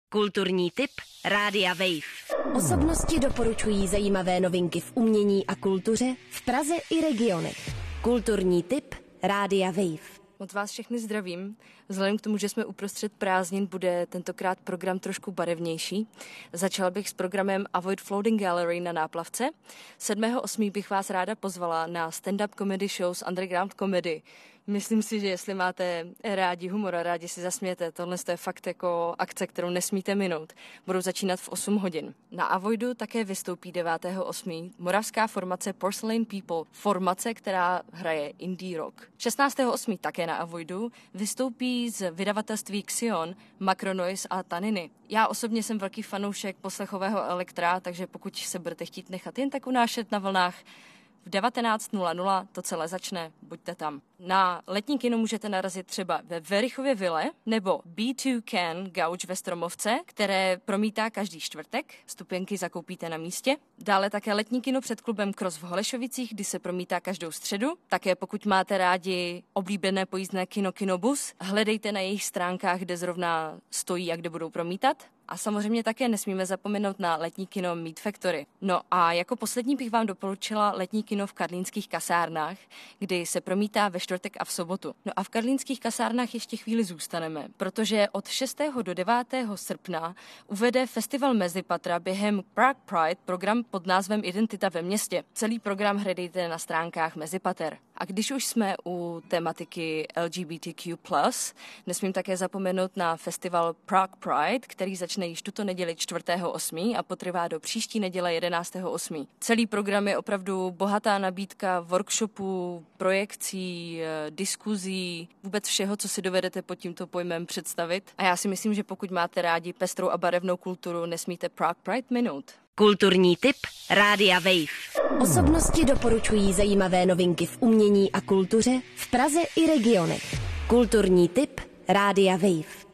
Kulturní tip Rádia Wave. Osobnosti doporučují zajímavé novinky v umění a kultuře v Praze i regionech. Kulturní tip Rádia Wave. Moc vás všechny zdravím. Vzhledem k tomu, že jsme uprostřed prázdnin, bude tentokrát program trošku barevnější. Začala bych s programem Avoid Floating Gallery na Náplavce. 7.8. bych vás ráda pozvala na stand-up comedy show z Underground Comedy. Myslím si, že jestli máte rádi humor a rádi si zasmějete, tohle je fakt jako akce, kterou nesmíte minout. Budou začínat v 8 hodin. Na Avoidu také vystoupí 9.8. moravská formace Porcelain People, formace, která hraje indie rock. 16.8. také na Avoidu vystoupí z vydavatelství Xion, Macronoise a Taniny. Já osobně jsem velký fanoušek poslechového elektra, takže pokud se budete chtít nechat jen tak unášet na vlnách, v 19.00 to celé začne, buďte tam. Na letní kino můžete narazit třeba ve Verichově vile nebo B2 Can Gauč ve Stromovce, které promítá každý čtvrtek, vstupenky zakoupíte na místě. Dále také letní kino před klubem Cross v Holešovicích, kdy se promítá každou středu. Také pokud máte rádi oblíbené pojízdné kino Kinobus, hledejte na jejich stránkách, kde zrovna stojí a kde budou promítat. A samozřejmě také nesmíme zapomenout na letní kino Meat Factory. No a jako poslední bych vám doporučila letní kino v Karlínských kasárnách, kdy se promítá ve čtvrtek a v sobotu. No a v Karlínských kasárnách ještě chvíli zůstaneme, protože od 6. do 9. srpna uvede festival Mezipatra během Prague Pride program pod názvem Identita ve městě. Celý program hledejte na stránkách Mezipater. A když už jsme u tematiky LGBTQ+, nesmím také zapomenout na festival Prague Pride, který začne již tuto neděli 4.8. a potrvá do příští neděle 11.8. Celý program je opravdu bohatá nabídka workshopů, projekcí, diskuzí, vůbec všeho, co si dovedete pod tímto pojmem představit. A já si myslím, že pokud máte rádi pestrou a barevnou kulturu, nesmíte Prague Pride minout. Kulturní tip Rádia Wave. Osobnosti doporučují zajímavé novinky v umění a kultuře v Praze i regionech. Kulturní tip Rádia Wave.